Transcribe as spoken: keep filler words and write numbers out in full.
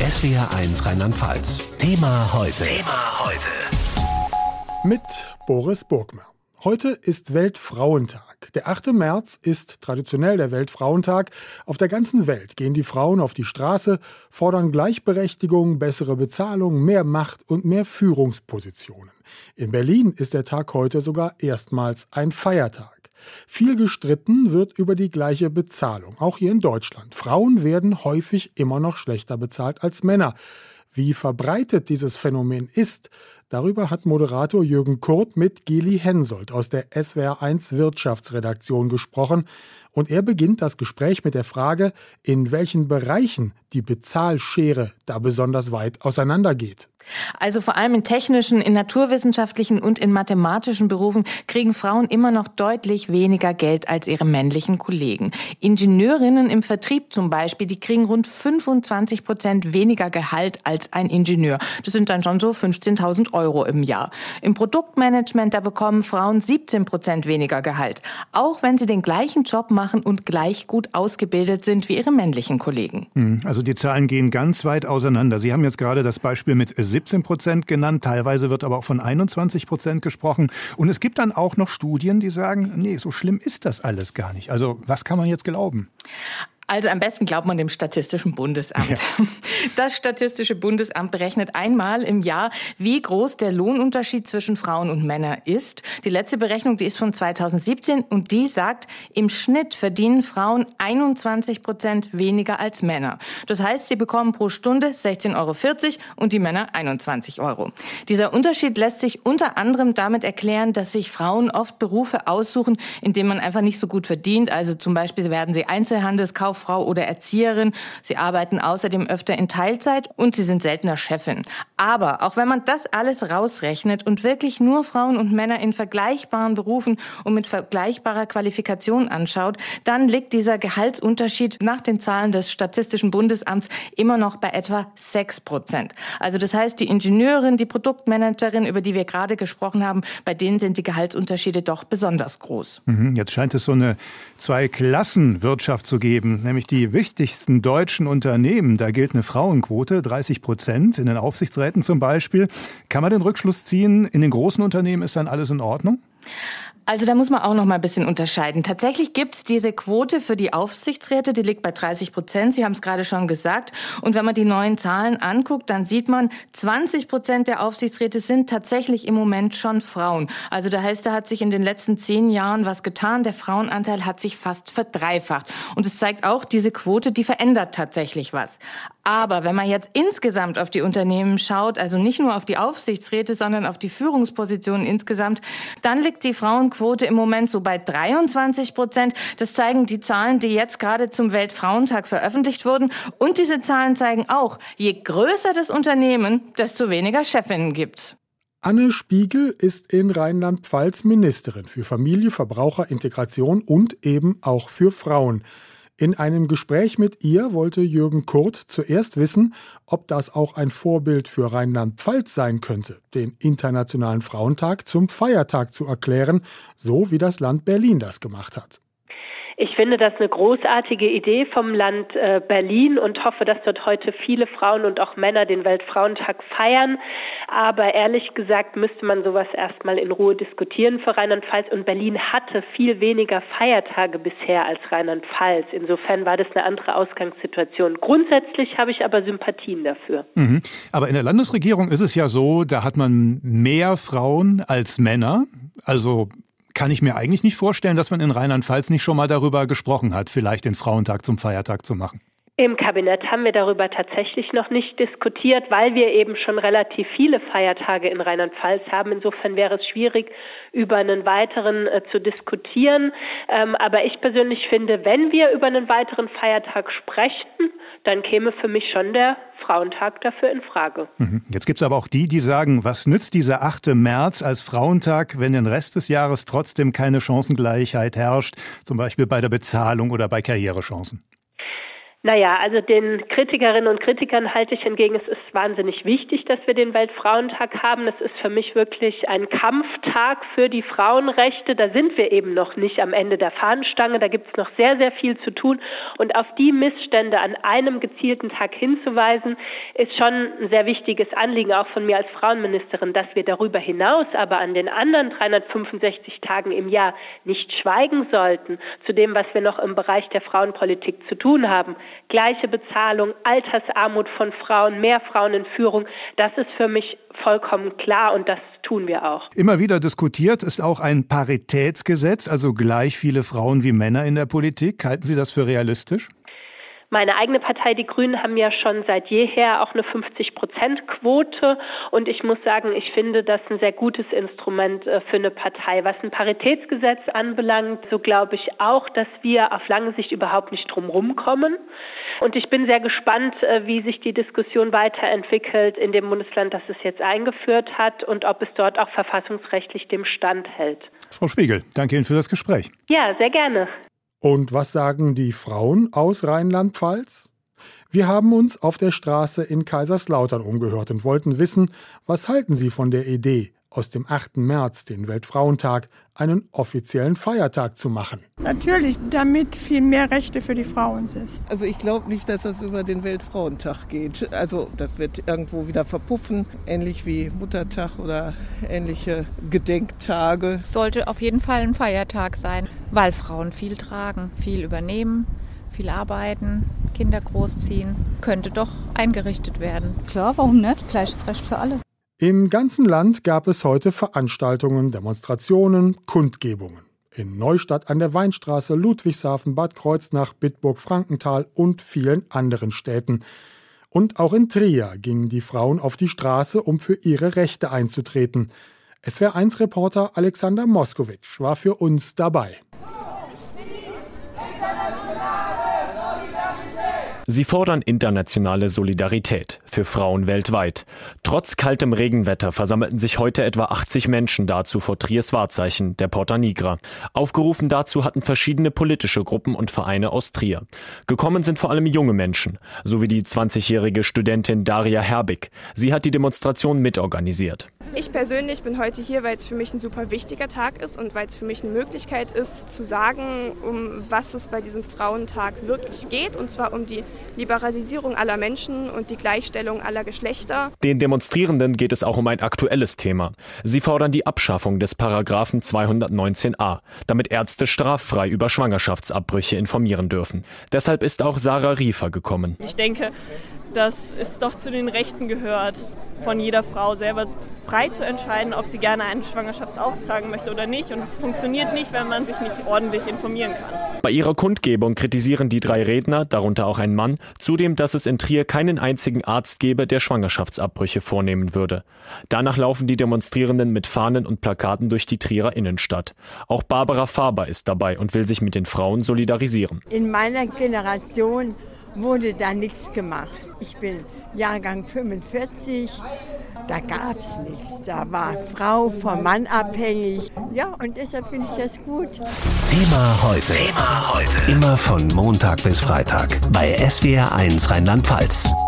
S W R eins Rheinland-Pfalz. Thema heute. Thema heute. Mit Boris Burgmer. Heute ist Weltfrauentag. Der achte März ist traditionell der Weltfrauentag. Auf der ganzen Welt gehen die Frauen auf die Straße, fordern Gleichberechtigung, bessere Bezahlung, mehr Macht und mehr Führungspositionen. In Berlin ist der Tag heute sogar erstmals ein Feiertag. Viel gestritten wird über die gleiche Bezahlung, auch hier in Deutschland. Frauen werden häufig immer noch schlechter bezahlt als Männer. Wie verbreitet dieses Phänomen ist, darüber hat Moderator Jürgen Kurt mit Geli Hensoldt aus der S W R eins Wirtschaftsredaktion gesprochen. Und er beginnt das Gespräch mit der Frage, in welchen Bereichen die Bezahlschere da besonders weit auseinandergeht. Also vor allem in technischen, in naturwissenschaftlichen und in mathematischen Berufen kriegen Frauen immer noch deutlich weniger Geld als ihre männlichen Kollegen. Ingenieurinnen im Vertrieb zum Beispiel, die kriegen rund fünfundzwanzig Prozent weniger Gehalt als ein Ingenieur. Das sind dann schon so fünfzehntausend Euro im Jahr. Im Produktmanagement, da bekommen Frauen siebzehn Prozent weniger Gehalt. Auch wenn sie den gleichen Job machen und gleich gut ausgebildet sind wie ihre männlichen Kollegen. Also die Zahlen gehen ganz weit auseinander. Sie haben jetzt gerade das Beispiel mit siebzehn Prozent genannt, teilweise wird aber auch von einundzwanzig Prozent gesprochen. Und es gibt dann auch noch Studien, die sagen, nee, so schlimm ist das alles gar nicht. Also was kann man jetzt glauben? Also am besten glaubt man dem Statistischen Bundesamt. Ja. Das Statistische Bundesamt berechnet einmal im Jahr, wie groß der Lohnunterschied zwischen Frauen und Männern ist. Die letzte Berechnung, die ist von zweitausendsiebzehn und die sagt, im Schnitt verdienen Frauen einundzwanzig Prozent weniger als Männer. Das heißt, sie bekommen pro Stunde sechzehn Euro vierzig und die Männer einundzwanzig Euro. Dieser Unterschied lässt sich unter anderem damit erklären, dass sich Frauen oft Berufe aussuchen, in denen man einfach nicht so gut verdient. Also zum Beispiel werden sie Einzelhandelskauffrau oder Erzieherin. Sie arbeiten außerdem öfter in Teilzeit und sie sind seltener Chefin. Aber auch wenn man das alles rausrechnet und wirklich nur Frauen und Männer in vergleichbaren Berufen und mit vergleichbarer Qualifikation anschaut, dann liegt dieser Gehaltsunterschied nach den Zahlen des Statistischen Bundesamts immer noch bei etwa sechs Prozent. Also das heißt, die Ingenieurin, die Produktmanagerin, über die wir gerade gesprochen haben, bei denen sind die Gehaltsunterschiede doch besonders groß. Jetzt scheint es so eine Zwei-Klassen-Wirtschaft zu geben. Nämlich die wichtigsten deutschen Unternehmen. Da gilt eine Frauenquote, dreißig Prozent, in den Aufsichtsräten zum Beispiel. Kann man den Rückschluss ziehen, in den großen Unternehmen ist dann alles in Ordnung? Also da muss man auch noch mal ein bisschen unterscheiden. Tatsächlich gibt's diese Quote für die Aufsichtsräte, die liegt bei dreißig Prozent. Sie haben es gerade schon gesagt. Und wenn man die neuen Zahlen anguckt, dann sieht man, zwanzig Prozent der Aufsichtsräte sind tatsächlich im Moment schon Frauen. Also da heißt, da hat sich in den letzten zehn Jahren was getan. Der Frauenanteil hat sich fast verdreifacht. Und es zeigt auch, diese Quote, die verändert tatsächlich was. Aber wenn man jetzt insgesamt auf die Unternehmen schaut, also nicht nur auf die Aufsichtsräte, sondern auf die Führungspositionen insgesamt, dann liegt die Frauenquote im Moment so bei dreiundzwanzig Prozent. Das zeigen die Zahlen, die jetzt gerade zum Weltfrauentag veröffentlicht wurden. Und diese Zahlen zeigen auch, je größer das Unternehmen, desto weniger Chefinnen gibt's. Anne Spiegel ist in Rheinland-Pfalz Ministerin für Familie, Verbraucher, Integration und eben auch für Frauen. In einem Gespräch mit ihr wollte Jürgen Kurt zuerst wissen, ob das auch ein Vorbild für Rheinland-Pfalz sein könnte, den Internationalen Frauentag zum Feiertag zu erklären, so wie das Land Berlin das gemacht hat. Ich finde das eine großartige Idee vom Land äh, Berlin und hoffe, dass dort heute viele Frauen und auch Männer den Weltfrauentag feiern. Aber ehrlich gesagt müsste man sowas erstmal in Ruhe diskutieren für Rheinland-Pfalz. Und Berlin hatte viel weniger Feiertage bisher als Rheinland-Pfalz. Insofern war das eine andere Ausgangssituation. Grundsätzlich habe ich aber Sympathien dafür. Mhm. Aber in der Landesregierung ist es ja so, da hat man mehr Frauen als Männer. Also kann ich mir eigentlich nicht vorstellen, dass man in Rheinland-Pfalz nicht schon mal darüber gesprochen hat, vielleicht den Frauentag zum Feiertag zu machen. Im Kabinett haben wir darüber tatsächlich noch nicht diskutiert, weil wir eben schon relativ viele Feiertage in Rheinland-Pfalz haben. Insofern wäre es schwierig, über einen weiteren äh, zu diskutieren. Ähm, aber ich persönlich finde, wenn wir über einen weiteren Feiertag sprechen, dann käme für mich schon der Frauentag dafür in Frage. Jetzt gibt es aber auch die, die sagen, was nützt dieser achte März als Frauentag, wenn den Rest des Jahres trotzdem keine Chancengleichheit herrscht, zum Beispiel bei der Bezahlung oder bei Karrierechancen? Naja, also den Kritikerinnen und Kritikern halte ich entgegen, es ist wahnsinnig wichtig, dass wir den Weltfrauentag haben. Das ist für mich wirklich ein Kampftag für die Frauenrechte. Da sind wir eben noch nicht am Ende der Fahnenstange. Da gibt es noch sehr, sehr viel zu tun. Und auf die Missstände an einem gezielten Tag hinzuweisen, ist schon ein sehr wichtiges Anliegen, auch von mir als Frauenministerin, dass wir darüber hinaus aber an den anderen dreihundertfünfundsechzig Tagen im Jahr nicht schweigen sollten zu dem, was wir noch im Bereich der Frauenpolitik zu tun haben. Gleiche Bezahlung, Altersarmut von Frauen, mehr Frauen in Führung, das ist für mich vollkommen klar und das tun wir auch. Immer wieder diskutiert ist auch ein Paritätsgesetz, also gleich viele Frauen wie Männer in der Politik. Halten Sie das für realistisch? Meine eigene Partei, die Grünen, haben ja schon seit jeher auch eine fünfzig-Prozent-Quote und ich muss sagen, ich finde das ein sehr gutes Instrument für eine Partei. Was ein Paritätsgesetz anbelangt, so glaube ich auch, dass wir auf lange Sicht überhaupt nicht drum rumkommen. Und ich bin sehr gespannt, wie sich die Diskussion weiterentwickelt in dem Bundesland, das es jetzt eingeführt hat und ob es dort auch verfassungsrechtlich dem Stand hält. Frau Spiegel, danke Ihnen für das Gespräch. Ja, sehr gerne. Und was sagen die Frauen aus Rheinland-Pfalz? Wir haben uns auf der Straße in Kaiserslautern umgehört und wollten wissen, was halten Sie von der Idee, aus dem achten März, den Weltfrauentag, einen offiziellen Feiertag zu machen. Natürlich, damit viel mehr Rechte für die Frauen sind. Also ich glaube nicht, dass das über den Weltfrauentag geht. Also das wird irgendwo wieder verpuffen, ähnlich wie Muttertag oder ähnliche Gedenktage. Sollte auf jeden Fall ein Feiertag sein, weil Frauen viel tragen, viel übernehmen, viel arbeiten, Kinder großziehen. Könnte doch eingerichtet werden. Klar, warum nicht? Gleiches Recht für alle. Im ganzen Land gab es heute Veranstaltungen, Demonstrationen, Kundgebungen. In Neustadt an der Weinstraße, Ludwigshafen, Bad Kreuznach, Bitburg, Frankenthal und vielen anderen Städten. Und auch in Trier gingen die Frauen auf die Straße, um für ihre Rechte einzutreten. S W R eins Reporter Alexander Moskowitsch war für uns dabei. Sie fordern internationale Solidarität für Frauen weltweit. Trotz kaltem Regenwetter versammelten sich heute etwa achtzig Menschen dazu vor Triers Wahrzeichen, der Porta Nigra. Aufgerufen dazu hatten verschiedene politische Gruppen und Vereine aus Trier. Gekommen sind vor allem junge Menschen, sowie die zwanzigjährige Studentin Daria Herbig. Sie hat die Demonstration mitorganisiert. Ich persönlich bin heute hier, weil es für mich ein super wichtiger Tag ist und weil es für mich eine Möglichkeit ist, zu sagen, um was es bei diesem Frauentag wirklich geht, und zwar um die Liberalisierung aller Menschen und die Gleichstellung aller Geschlechter. Den Demonstrierenden geht es auch um ein aktuelles Thema. Sie fordern die Abschaffung des Paragraphen zweihundertneunzehn a, damit Ärzte straffrei über Schwangerschaftsabbrüche informieren dürfen. Deshalb ist auch Sarah Riefer gekommen. Ich denke, dass es doch zu den Rechten gehört, von jeder Frau selber frei zu entscheiden, ob sie gerne eine Schwangerschaft austragen möchte oder nicht. Und es funktioniert nicht, wenn man sich nicht ordentlich informieren kann. Bei ihrer Kundgebung kritisieren die drei Redner, darunter auch ein Mann, zudem, dass es in Trier keinen einzigen Arzt gäbe, der Schwangerschaftsabbrüche vornehmen würde. Danach laufen die Demonstrierenden mit Fahnen und Plakaten durch die Trierer Innenstadt. Auch Barbara Faber ist dabei und will sich mit den Frauen solidarisieren. In meiner Generation wurde da nichts gemacht. Ich bin Jahrgang fünfundvierzig, da gab es nichts. Da war Frau vom Mann abhängig. Ja, und deshalb finde ich das gut. Thema heute. Thema heute. Immer von Montag bis Freitag bei S W R eins Rheinland-Pfalz.